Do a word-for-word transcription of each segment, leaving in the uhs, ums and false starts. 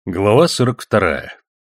Глава сорок вторая.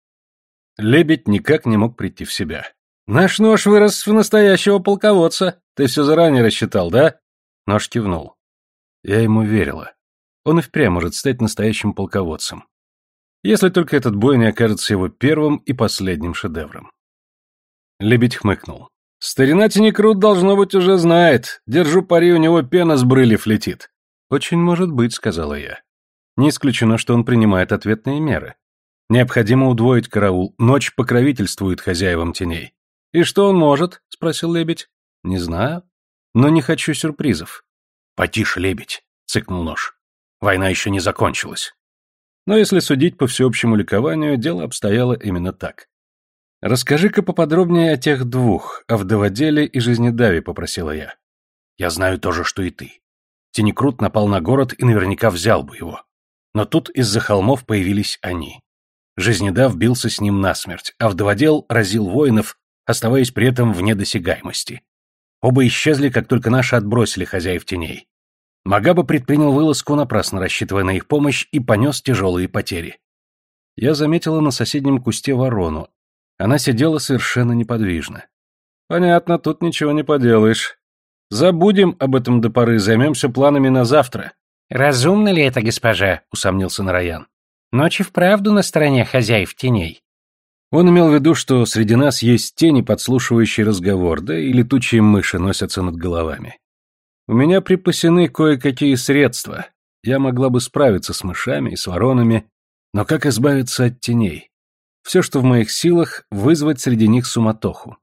Лебедь никак не мог прийти в себя. «Наш нож вырос в настоящего полководца. Ты все заранее рассчитал, да?» Нож кивнул. Я ему верила. Он и впрямь может стать настоящим полководцем. Если только этот бой не окажется его первым и последним шедевром. Лебедь хмыкнул. «Старина Тинекрут, должно быть, уже знает. Держу пари, у него пена с брыльев летит». «Очень может быть», — сказала я. Не исключено, что он принимает ответные меры. Необходимо удвоить караул, ночь покровительствует хозяевам теней. «И что он может?» — спросил лебедь. «Не знаю. Но не хочу сюрпризов». «Потише, лебедь», — цыкнул нож. «Война еще не закончилась». Но если судить по всеобщему ликованию, дело обстояло именно так. «Расскажи-ка поподробнее о тех двух, о вдоводеле и жизнедаве», — попросила я. «Я знаю то же, что и ты. Тинекрут напал на город и наверняка взял бы его. Но тут из-за холмов появились они. Жизнедав бился с ним насмерть, а вдоводел разил воинов, оставаясь при этом вне досягаемости. Оба исчезли, как только наши отбросили хозяев теней. Магаба предпринял вылазку, напрасно рассчитывая на их помощь, и понес тяжелые потери. Я заметила на соседнем кусте ворону. Она сидела совершенно неподвижно. «Понятно, тут ничего не поделаешь. Забудем об этом до поры, займемся планами на завтра». «Разумно ли это, госпожа?» — усомнился Нараян. «Ночь и вправду на стороне хозяев теней». Он имел в виду, что среди нас есть тени, подслушивающие разговор, да и летучие мыши носятся над головами. У меня припасены кое-какие средства. Я могла бы справиться с мышами и с воронами, но как избавиться от теней? Все, что в моих силах, вызвать среди них суматоху.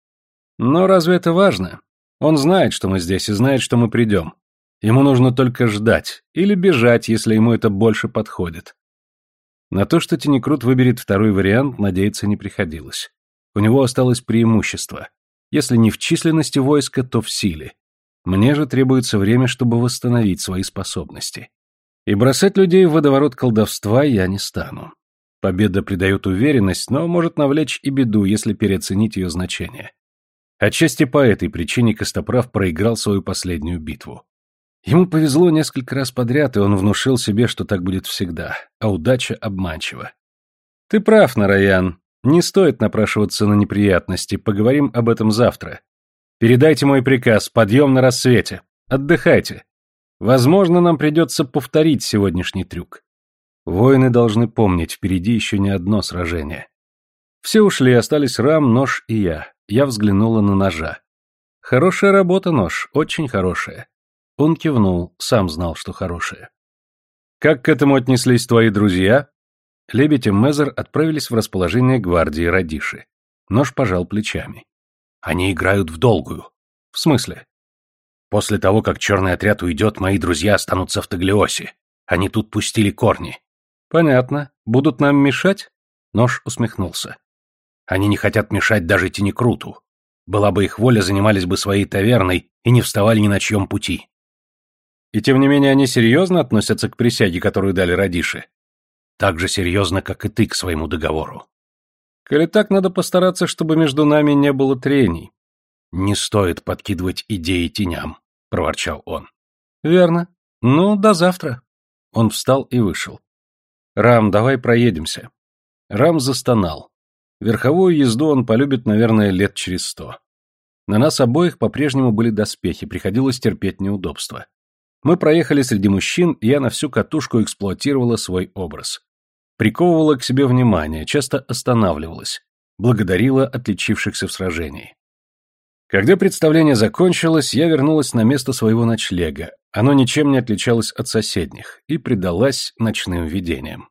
Но разве это важно? Он знает, что мы здесь, и знает, что мы придем. Ему нужно только ждать, или бежать, если ему это больше подходит. На то, что Тинекрут выберет второй вариант, надеяться не приходилось. У него осталось преимущество. Если не в численности войска, то в силе. Мне же требуется время, чтобы восстановить свои способности. И бросать людей в водоворот колдовства я не стану. Победа придает уверенность, но может навлечь и беду, если переоценить ее значение. Отчасти по этой причине Костоправ проиграл свою последнюю битву. Ему повезло несколько раз подряд, и он внушил себе, что так будет всегда, а удача обманчива. Ты прав, Нараян. Не стоит напрашиваться на неприятности, поговорим об этом завтра. Передайте мой приказ, подъем на рассвете. Отдыхайте. Возможно, нам придется повторить сегодняшний трюк. Воины должны помнить, впереди еще не одно сражение. Все ушли, остались Рам, Нож и я. Я взглянула на ножа. Хорошая работа, Нож, очень хорошая. Он кивнул, сам знал, что хорошее. «Как к этому отнеслись твои друзья?» Лебедь и Мезер отправились в расположение гвардии Радиши. Нож пожал плечами. «Они играют в долгую». «В смысле?» «После того, как черный отряд уйдет, мои друзья останутся в Таглиосе. Они тут пустили корни». «Понятно. Будут нам мешать?» Нож усмехнулся. «Они не хотят мешать даже Тинекруту. Была бы их воля, занимались бы своей таверной и не вставали ни на чьем пути». И тем не менее они серьезно относятся к присяге, которую дали Радиши? Так же серьезно, как и ты к своему договору. Коли так, надо постараться, чтобы между нами не было трений. Не стоит подкидывать идеи теням, проворчал он. Верно. Ну, до завтра. Он встал и вышел. Рам, давай проедемся. Рам застонал. Верховую езду он полюбит, наверное, лет через сто. На нас обоих по-прежнему были доспехи, приходилось терпеть неудобства. Мы проехали среди мужчин, и я на всю катушку эксплуатировала свой образ. Приковывала к себе внимание, часто останавливалась, благодарила отличившихся в сражении. Когда представление закончилось, я вернулась на место своего ночлега, оно ничем не отличалось от соседних, и предалась ночным видениям.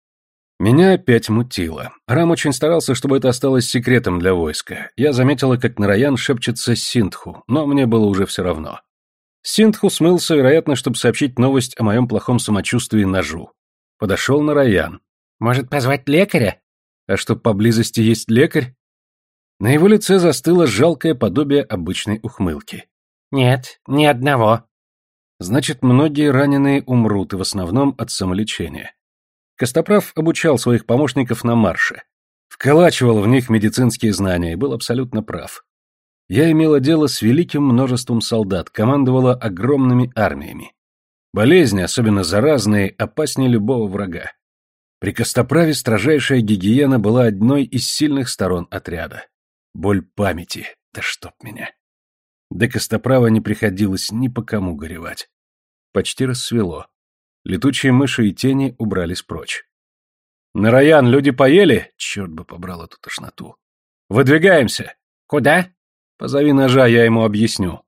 Меня опять мутило. Рам очень старался, чтобы это осталось секретом для войска. Я заметила, как Нараян шепчется с Синдху, но мне было уже все равно. Синдху смылся, вероятно, чтобы сообщить новость о моем плохом самочувствии ножу. Подошел Нараян. «Может, позвать лекаря?» «А что, поблизости есть лекарь?» На его лице застыло жалкое подобие обычной ухмылки. «Нет, ни одного». Значит, многие раненые умрут, и в основном от самолечения. Костоправ обучал своих помощников на марше. Вколачивал в них медицинские знания и был абсолютно прав. Я имела дело с великим множеством солдат, командовала огромными армиями. Болезни, особенно заразные, опаснее любого врага. При Костоправе строжайшая гигиена была одной из сильных сторон отряда. Боль памяти, да чтоб меня. До Костоправа не приходилось ни по кому горевать. Почти рассвело. Летучие мыши и тени убрались прочь. «Нараян, люди поели?» Черт бы побрал эту тошноту. «Выдвигаемся!» «Куда?» «Позови ножа, я ему объясню».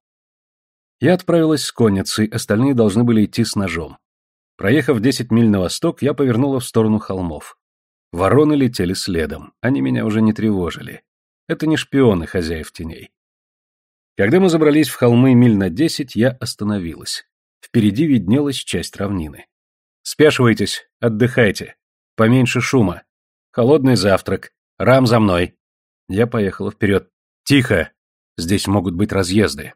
Я отправилась с конницей, остальные должны были идти с ножом. Проехав десять миль на восток, я повернула в сторону холмов. Вороны летели следом, они меня уже не тревожили. Это не шпионы хозяев теней. Когда мы забрались в холмы миль на десять, я остановилась. Впереди виднелась часть равнины. «Спешивайтесь, отдыхайте. Поменьше шума. Холодный завтрак. Рам за мной». Я поехала вперед. «Тихо! Здесь могут быть разъезды».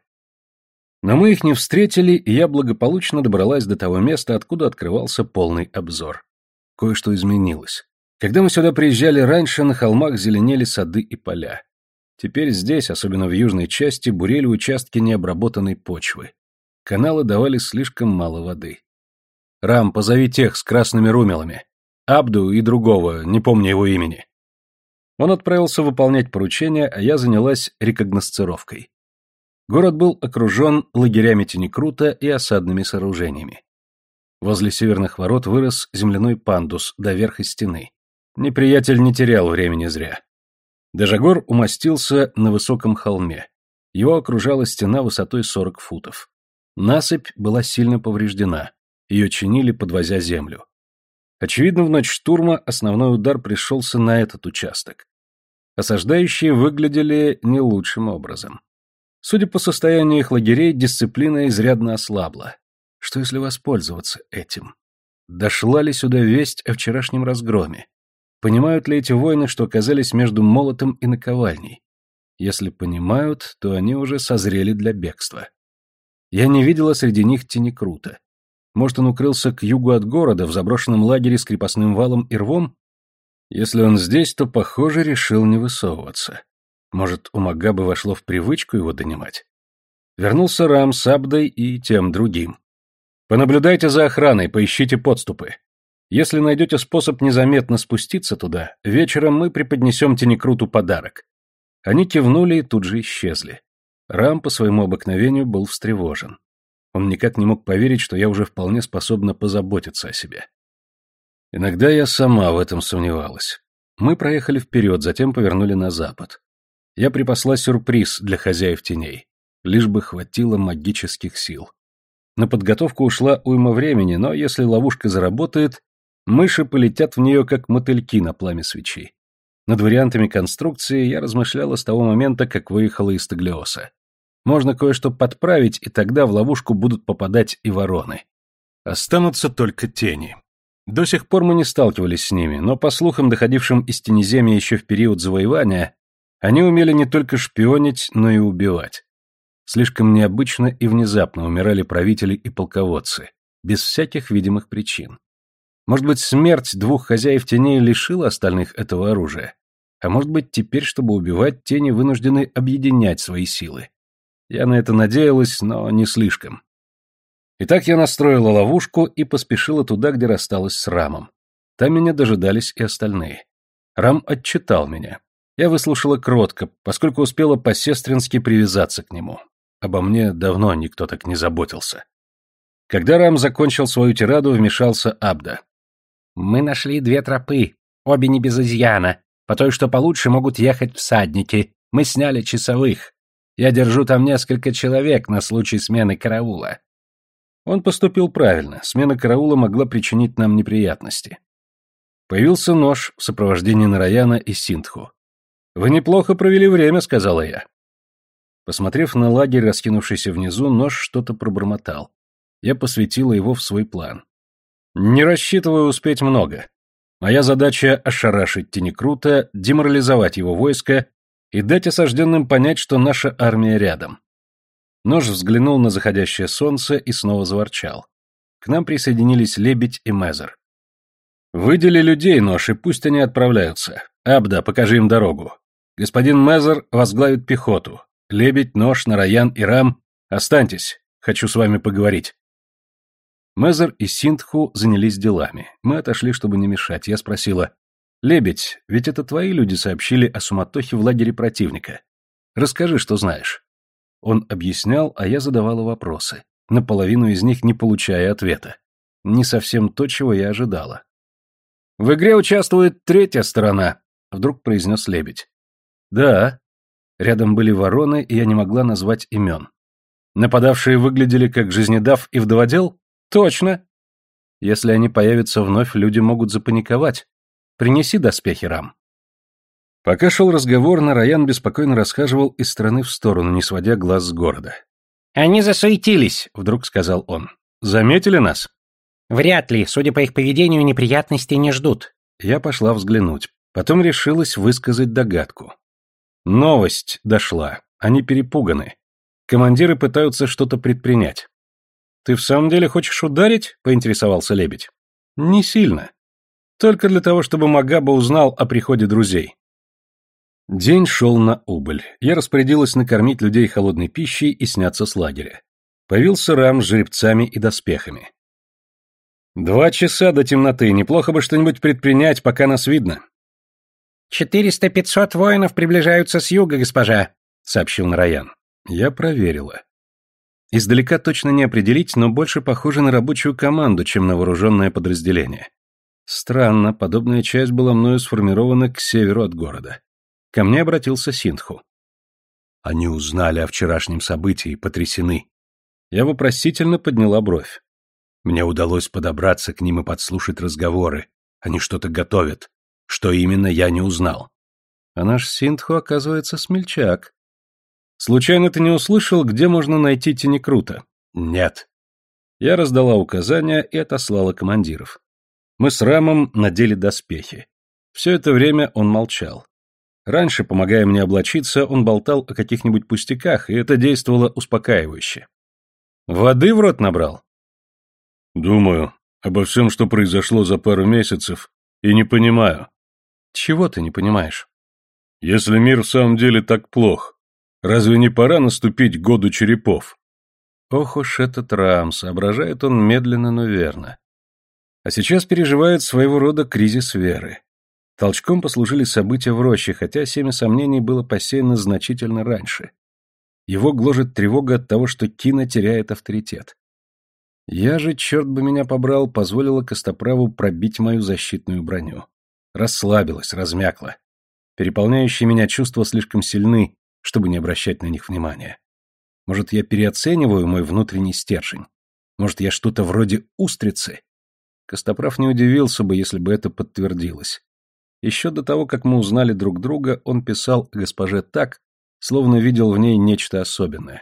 Но мы их не встретили, и я благополучно добралась до того места, откуда открывался полный обзор. Кое-что изменилось. Когда мы сюда приезжали раньше, на холмах зеленели сады и поля. Теперь здесь, особенно в южной части, бурели участки необработанной почвы. Каналы давали слишком мало воды. «Рам, позови тех с красными румелами. Абду и другого, не помню его имени». Он отправился выполнять поручение, а я занялась рекогносцировкой. Город был окружен лагерями Тенекрута и осадными сооружениями. Возле северных ворот вырос земляной пандус до верха стены. Неприятель не терял времени зря. Дежагор умостился на высоком холме. Его окружала стена высотой сорок футов. Насыпь была сильно повреждена. Ее чинили, подвозя землю. Очевидно, в ночь штурма основной удар пришелся на этот участок. Осаждающие выглядели не лучшим образом. Судя по состоянию их лагерей, дисциплина изрядно ослабла. Что если воспользоваться этим? Дошла ли сюда весть о вчерашнем разгроме? Понимают ли эти воины, что оказались между молотом и наковальней? Если понимают, то они уже созрели для бегства. Я не видела среди них Тенекрута. Может, он укрылся к югу от города, в заброшенном лагере с крепостным валом и рвом? Если он здесь, то, похоже, решил не высовываться. Может, у Магабы вошло в привычку его донимать? Вернулся Рам с Абдой и тем другим. Понаблюдайте за охраной, поищите подступы. Если найдете способ незаметно спуститься туда, вечером мы преподнесем Тенекруту подарок. Они кивнули и тут же исчезли. Рам по своему обыкновению был встревожен. Он никак не мог поверить, что я уже вполне способна позаботиться о себе. Иногда я сама в этом сомневалась. Мы проехали вперед, затем повернули на запад. Я припасла сюрприз для хозяев теней. Лишь бы хватило магических сил. На подготовку ушла уйма времени, но если ловушка заработает, мыши полетят в нее, как мотыльки на пламя свечи. Над вариантами конструкции я размышляла с того момента, как выехала из Таглиоса. Можно кое-что подправить, и тогда в ловушку будут попадать и вороны. Останутся только тени. До сих пор мы не сталкивались с ними, но по слухам, доходившим из Тенеземья еще в период завоевания, они умели не только шпионить, но и убивать. Слишком необычно и внезапно умирали правители и полководцы, без всяких видимых причин. Может быть, смерть двух хозяев теней лишила остальных этого оружия, а может быть, теперь, чтобы убивать, тени вынуждены объединять свои силы. Я на это надеялась, но не слишком. Итак, я настроила ловушку и поспешила туда, где рассталась с Рамом. Там меня дожидались и остальные. Рам отчитал меня. Я выслушала кротко, поскольку успела по-сестрински привязаться к нему. Обо мне давно никто так не заботился. Когда Рам закончил свою тираду, вмешался Абда. «Мы нашли две тропы, обе не без изъяна. По той, что получше, могут ехать всадники. Мы сняли часовых. Я держу там несколько человек на случай смены караула». Он поступил правильно, смена караула могла причинить нам неприятности. Появился нож в сопровождении Нараяна и Синдху. «Вы неплохо провели время», — сказала я. Посмотрев на лагерь, раскинувшийся внизу, нож что-то пробормотал. Я посвятила его в свой план. Не рассчитываю успеть много. Моя задача — ошарашить Тенекрута, деморализовать его войско и дать осажденным понять, что наша армия рядом. Нож взглянул на заходящее солнце и снова заворчал. К нам присоединились Лебедь и Мезер. «Выдели людей, Нож, и пусть они отправляются. Абда, покажи им дорогу. Господин Мезер возглавит пехоту. Лебедь, Нож, Нараян и Рам, останьтесь. Хочу с вами поговорить». Мезер и Синдху занялись делами. Мы отошли, чтобы не мешать. Я спросила: «Лебедь, ведь это твои люди сообщили о суматохе в лагере противника. Расскажи, что знаешь». Он объяснял, а я задавала вопросы, наполовину из них не получая ответа. Не совсем то, чего я ожидала. «В игре участвует третья сторона», — вдруг произнес лебедь. «Да». Рядом были вороны, и я не могла назвать имен. «Нападавшие выглядели как жизнедав и вдоводел?» «Точно». «Если они появятся вновь, люди могут запаниковать. Принеси доспехи, Рам». Пока шел разговор, Нараян беспокойно расхаживал из стороны в сторону, не сводя глаз с города. «Они засуетились», — вдруг сказал он. «Заметили нас?» «Вряд ли, судя по их поведению, неприятностей не ждут». Я пошла взглянуть. Потом решилась высказать догадку. Новость дошла. Они перепуганы. Командиры пытаются что-то предпринять. «Ты в самом деле хочешь ударить?» — поинтересовался лебедь. «Не сильно. Только для того, чтобы Магаба узнал о приходе друзей». День шел на убыль. Я распорядилась накормить людей холодной пищей и сняться с лагеря. Появился Рам с жеребцами и доспехами. «Два часа до темноты. Неплохо бы что-нибудь предпринять, пока нас видно». «Четыреста-пятьсот воинов приближаются с юга, госпожа», — сообщил Нараян. Я проверила. Издалека точно не определить, но больше похоже на рабочую команду, чем на вооруженное подразделение. Странно, подобная часть была мною сформирована к северу от города. Ко мне обратился Синдху. Они узнали о вчерашнем событии и потрясены. Я вопросительно подняла бровь. Мне удалось подобраться к ним и подслушать разговоры. Они что-то готовят. Что именно, я не узнал. А наш Синдху, оказывается, смельчак. Случайно ты не услышал, где можно найти Тенекрута? Нет. Я раздала указания и отослала командиров. Мы с Рамом надели доспехи. Все это время он молчал. Раньше, помогая мне облачиться, он болтал о каких-нибудь пустяках, и это действовало успокаивающе. Воды в рот набрал? Думаю, обо всем, что произошло за пару месяцев, и не понимаю. Чего ты не понимаешь? Если мир в самом деле так плох, разве не пора наступить году черепов? Ох уж этот Рам, соображает он медленно, но верно. А сейчас переживает своего рода кризис веры. Толчком послужили события в роще, хотя семя сомнений было посеяно значительно раньше. Его гложет тревога от того, что Кина теряет авторитет. Я же, черт бы меня побрал, позволила Костоправу пробить мою защитную броню. Расслабилась, размякла. Переполняющие меня чувства слишком сильны, чтобы не обращать на них внимания. Может, я переоцениваю мой внутренний стержень? Может, я что-то вроде устрицы? Костоправ не удивился бы, если бы это подтвердилось. Еще до того, как мы узнали друг друга, он писал о госпоже так, словно видел в ней нечто особенное.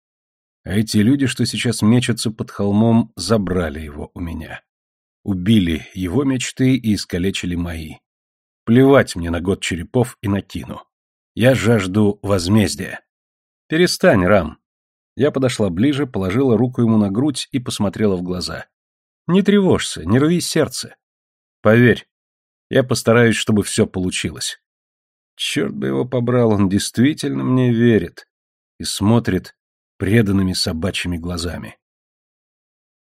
А эти люди, что сейчас мечутся под холмом, забрали его у меня. Убили его мечты и искалечили мои. Плевать мне на год черепов и на Кину. Я жажду возмездия. Перестань, Рам. Я подошла ближе, положила руку ему на грудь и посмотрела в глаза. Не тревожься, не рви сердце. Поверь, я постараюсь, чтобы все получилось. Черт бы его побрал, он действительно мне верит и смотрит преданными собачьими глазами.